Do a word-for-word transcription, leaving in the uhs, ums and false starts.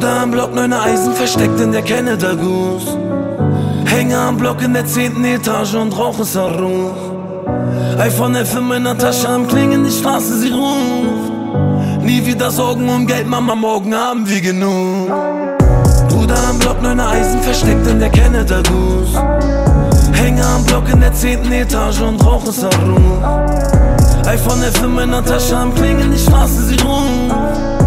Bruder am Block, neuner Eisen versteckt in der Canada Goose. Hänge am Block in der zehnten Etage und rauche Saru. iPhone elf in meiner Tasche, am Klingen, die Straße, sie ruft. Nie wieder Sorgen um Geld, Mama, morgen haben wir genug. Bruder am Block, neuner Eisen versteckt in der Canada Goose. Hänge am Block in der zehnten Etage und rauche Saru. iPhone elf in meiner Tasche, am Klingen, die Straße, sie ruft.